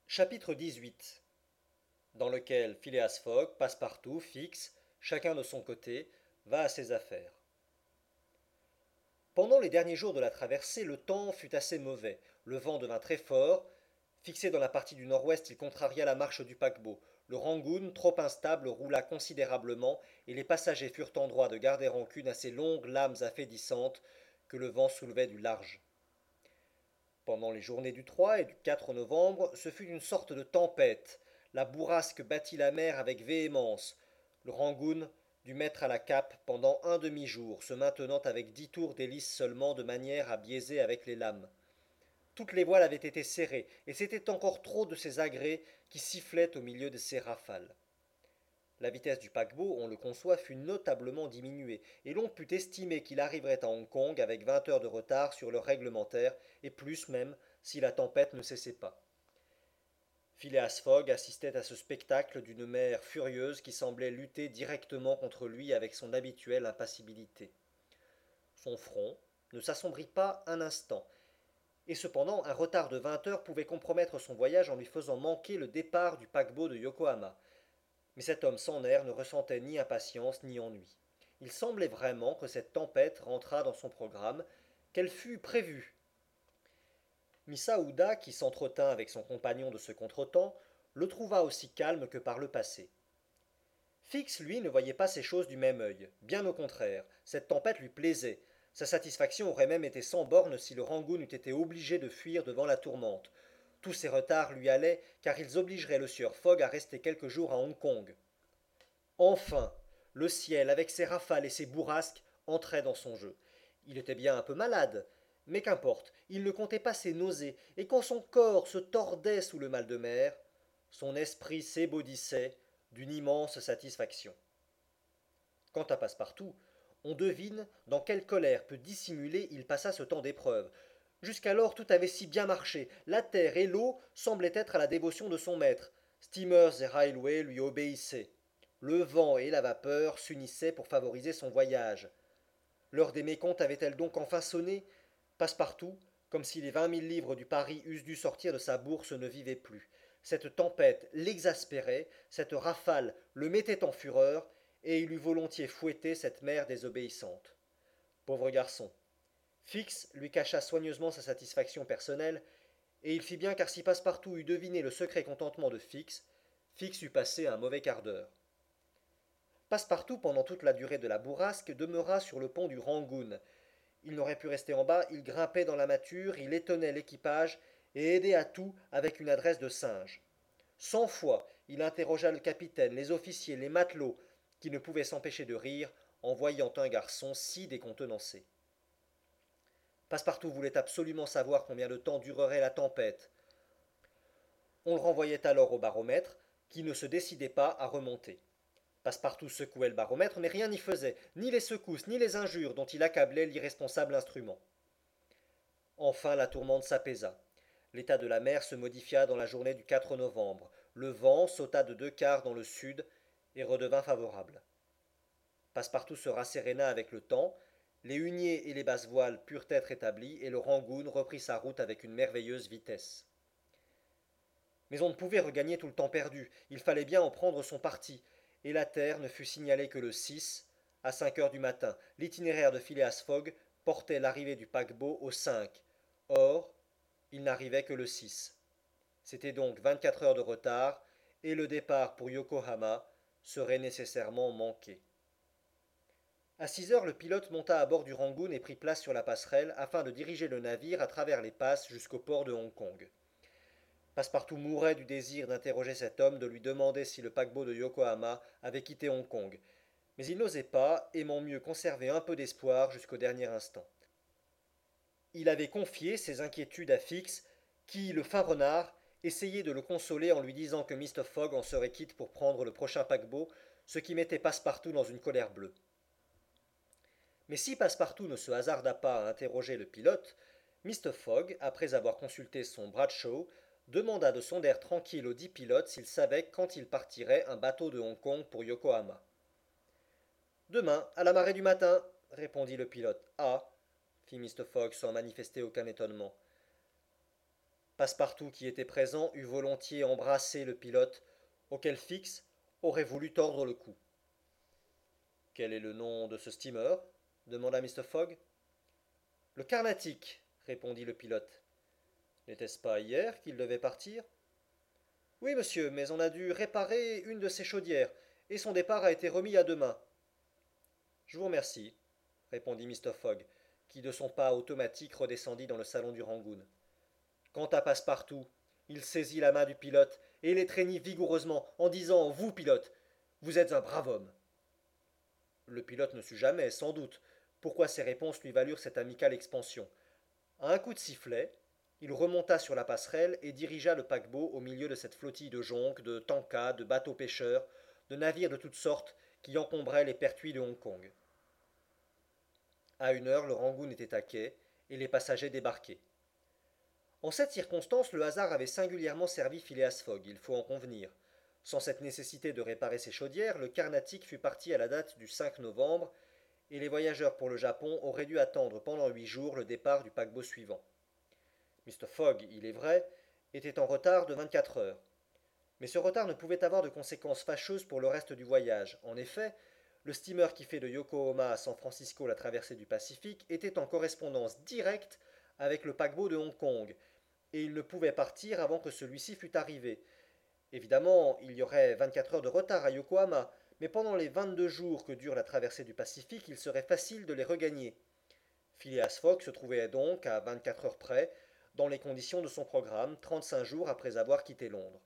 Chapitre 18 dans lequel Phileas Fogg, Passepartout, Fix, chacun de son côté, va à ses affaires. Pendant les derniers jours de la traversée, le temps fut assez mauvais. Le vent devint très fort. Fixé dans la partie du nord-ouest, il contraria la marche du paquebot. Le Rangoon, trop instable, roula considérablement, et les passagers furent en droit de garder rancune à ces longues lames affaiblissantes que le vent soulevait du large. Pendant les journées du 3 et du 4 novembre, ce fut une sorte de tempête. La bourrasque battit la mer avec véhémence. Le Rangoon dut mettre à la cape pendant un demi-jour, se maintenant avec 10 tours d'hélice seulement, de manière à biaiser avec les lames. Toutes les voiles avaient été serrées, et c'était encore trop de ces agrès qui sifflaient au milieu de ces rafales. La vitesse du paquebot, on le conçoit, fut notablement diminuée, et l'on put estimer qu'il arriverait à Hong Kong avec 20 heures de retard sur l'heure réglementaire, et plus même, si la tempête ne cessait pas. Phileas Fogg assistait à ce spectacle d'une mer furieuse qui semblait lutter directement contre lui avec son habituelle impassibilité. Son front ne s'assombrit pas un instant, et cependant un retard de 20 heures pouvait compromettre son voyage en lui faisant manquer le départ du paquebot de Yokohama. Mais cet homme sans nerfs ne ressentait ni impatience ni ennui. Il semblait vraiment que cette tempête rentrât dans son programme, qu'elle fût prévue. Miss Aouda, qui s'entretint avec son compagnon de ce contretemps, le trouva aussi calme que par le passé. Fix, lui, ne voyait pas ces choses du même œil. Bien au contraire, cette tempête lui plaisait. Sa satisfaction aurait même été sans bornes si le Rangoon eût été obligé de fuir devant la tourmente. Tous ces retards lui allaient, car ils obligeraient le sieur Fogg à rester quelques jours à Hong Kong. Enfin, le ciel, avec ses rafales et ses bourrasques, entrait dans son jeu. Il était bien un peu malade, mais qu'importe, il ne comptait pas ses nausées, et quand son corps se tordait sous le mal de mer, son esprit s'ébaudissait d'une immense satisfaction. Quant à Passepartout, on devine dans quelle colère peu dissimulée il passa ce temps d'épreuve. Jusqu'alors tout avait si bien marché, la terre et l'eau semblaient être à la dévotion de son maître, steamers et railways lui obéissaient. Le vent et la vapeur s'unissaient pour favoriser son voyage. L'heure des mécomptes avait-elle donc enfin sonné? Passepartout, comme si les 20 000 livres du pari eussent dû sortir de sa bourse, ne vivait plus. Cette tempête l'exaspérait, cette rafale le mettait en fureur, et il eût volontiers fouetté cette mère désobéissante. Pauvre garçon. Fix lui cacha soigneusement sa satisfaction personnelle, et il fit bien car si Passepartout eût deviné le secret contentement de Fix, Fix eût passé un mauvais quart d'heure. Passepartout, pendant toute la durée de la bourrasque, demeura sur le pont du Rangoon. Il n'aurait pu rester en bas, il grimpait dans la mâture, il étonnait l'équipage et aidait à tout avec une adresse de singe. 100 fois, il interrogea le capitaine, les officiers, les matelots, qui ne pouvaient s'empêcher de rire en voyant un garçon si décontenancé. Passepartout voulait absolument savoir combien de temps durerait la tempête. On le renvoyait alors au baromètre, qui ne se décidait pas à remonter. Passepartout secouait le baromètre, mais rien n'y faisait, ni les secousses, ni les injures dont il accablait l'irresponsable instrument. Enfin la tourmente s'apaisa. L'état de la mer se modifia dans la journée du 4 novembre. Le vent sauta de 2 quarts dans le sud et redevint favorable. Passepartout se rasséréna avec le temps, les huniers et les basses voiles purent être établis et le Rangoon reprit sa route avec une merveilleuse vitesse. Mais on ne pouvait regagner tout le temps perdu, il fallait bien en prendre son parti, et la terre ne fut signalée que le 6, à 5 heures du matin. L'itinéraire de Phileas Fogg portait l'arrivée du paquebot au 5. Or, il n'arrivait que le 6. C'était donc 24 heures de retard, et le départ pour Yokohama serait nécessairement manqué. À 6 heures, le pilote monta à bord du Rangoon et prit place sur la passerelle afin de diriger le navire à travers les passes jusqu'au port de Hong Kong. Passepartout mourait du désir d'interroger cet homme, de lui demander si le paquebot de Yokohama avait quitté Hong Kong. Mais il n'osait pas, aimant mieux conserver un peu d'espoir jusqu'au dernier instant. Il avait confié ses inquiétudes à Fix, qui, le fin renard, essayait de le consoler en lui disant que Mr. Fogg en serait quitte pour prendre le prochain paquebot, ce qui mettait Passepartout dans une colère bleue. Mais si Passepartout ne se hasarda pas à interroger le pilote, Mr. Fogg, après avoir consulté son Bradshaw, demanda de son air tranquille au dit pilote s'il savait quand il partirait un bateau de Hong Kong pour Yokohama. Demain, à la marée du matin, répondit le pilote. Ah, fit Mr. Fogg sans manifester aucun étonnement. Passepartout, qui était présent, eût volontiers embrassé le pilote, auquel Fix aurait voulu tordre le cou. Quel est le nom de ce steamer demanda Mr. Fogg. Le Carnatic, répondit le pilote. N'était-ce pas hier qu'il devait partir? Oui, monsieur, mais on a dû réparer une de ses chaudières, et son départ a été remis à demain. Je vous remercie, répondit Mr. Fogg, qui de son pas automatique redescendit dans le salon du Rangoon. Quant à Passepartout, il saisit la main du pilote et l'étreignit vigoureusement en disant: Vous, pilote, vous êtes un brave homme. Le pilote ne sut jamais, sans doute, pourquoi ces réponses lui valurent cette amicale expansion. À un coup de sifflet, il remonta sur la passerelle et dirigea le paquebot au milieu de cette flottille de jonques, de tankas, de bateaux pêcheurs, de navires de toutes sortes qui encombraient les pertuis de Hong Kong. À 1 heure, le Rangoon était à quai et les passagers débarquaient. En cette circonstance, le hasard avait singulièrement servi Phileas Fogg, il faut en convenir. Sans cette nécessité de réparer ses chaudières, le Carnatic fut parti à la date du 5 novembre, et les voyageurs pour le Japon auraient dû attendre pendant 8 jours le départ du paquebot suivant. Mr. Fogg, il est vrai, était en retard de 24 heures. Mais ce retard ne pouvait avoir de conséquences fâcheuses pour le reste du voyage. En effet, le steamer qui fait de Yokohama à San Francisco la traversée du Pacifique était en correspondance directe avec le paquebot de Hong Kong, et il ne pouvait partir avant que celui-ci fût arrivé. Évidemment, il y aurait 24 heures de retard à Yokohama, mais pendant les 22 jours que dure la traversée du Pacifique, il serait facile de les regagner. Phileas Fogg se trouvait donc, à 24 heures près, dans les conditions de son programme, 35 jours après avoir quitté Londres.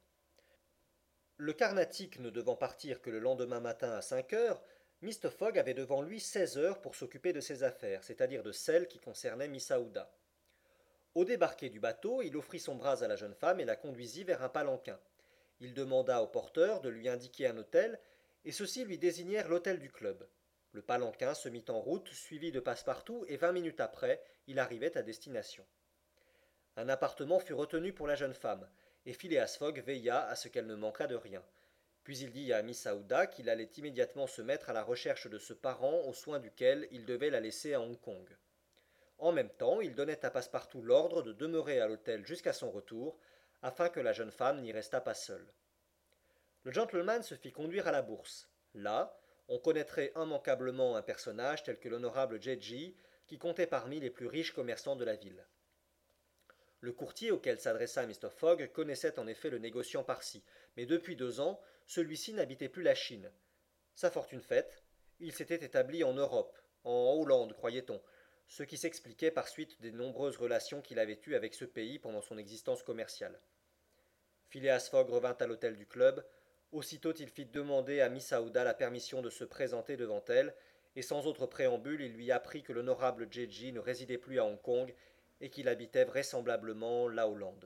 Le Carnatic ne devant partir que le lendemain matin à 5 heures, Mr. Fogg avait devant lui 16 heures pour s'occuper de ses affaires, c'est-à-dire de celles qui concernaient Miss Aouda. Au débarquer du bateau, il offrit son bras à la jeune femme et la conduisit vers un palanquin. Il demanda au porteur de lui indiquer un hôtel, et ceux-ci lui désignèrent l'hôtel du club. Le palanquin se mit en route, suivi de Passepartout, et 20 minutes après, il arrivait à destination. Un appartement fut retenu pour la jeune femme, et Phileas Fogg veilla à ce qu'elle ne manquât de rien. Puis il dit à Miss Aouda qu'il allait immédiatement se mettre à la recherche de ce parent aux soins duquel il devait la laisser à Hong Kong. En même temps, il donnait à Passepartout l'ordre de demeurer à l'hôtel jusqu'à son retour, afin que la jeune femme n'y restât pas seule. Le gentleman se fit conduire à la bourse. Là, on connaîtrait immanquablement un personnage tel que l'honorable J.G., qui comptait parmi les plus riches commerçants de la ville. Le courtier auquel s'adressa Mr. Fogg connaissait en effet le négociant Parsi, mais depuis 2 ans, celui-ci n'habitait plus la Chine. Sa fortune faite, il s'était établi en Europe, en Hollande, croyait-on, ce qui s'expliquait par suite des nombreuses relations qu'il avait eues avec ce pays pendant son existence commerciale. Phileas Fogg revint à l'hôtel du club. Aussitôt il fit demander à Miss Aouda la permission de se présenter devant elle, et sans autre préambule il lui apprit que l'honorable J.G. ne résidait plus à Hong Kong et qu'il habitait vraisemblablement la Hollande.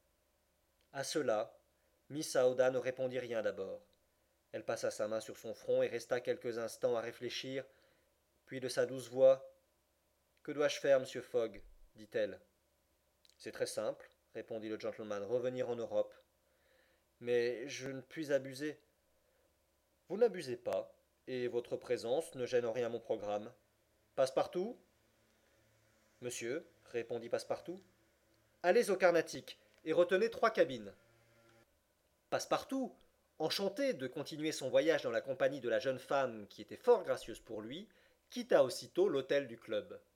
À cela, Miss Aouda ne répondit rien d'abord. Elle passa sa main sur son front et resta quelques instants à réfléchir, puis de sa douce voix: Que dois-je faire, monsieur Fogg dit-elle. C'est très simple, répondit le gentleman, revenir en Europe. Mais je ne puis abuser. Vous n'abusez pas, et votre présence ne gêne en rien mon programme. Passepartout? Monsieur, répondit Passepartout, allez au Carnatic et retenez 3 cabines. Passepartout, enchanté de continuer son voyage dans la compagnie de la jeune femme qui était fort gracieuse pour lui, quitta aussitôt l'hôtel du club.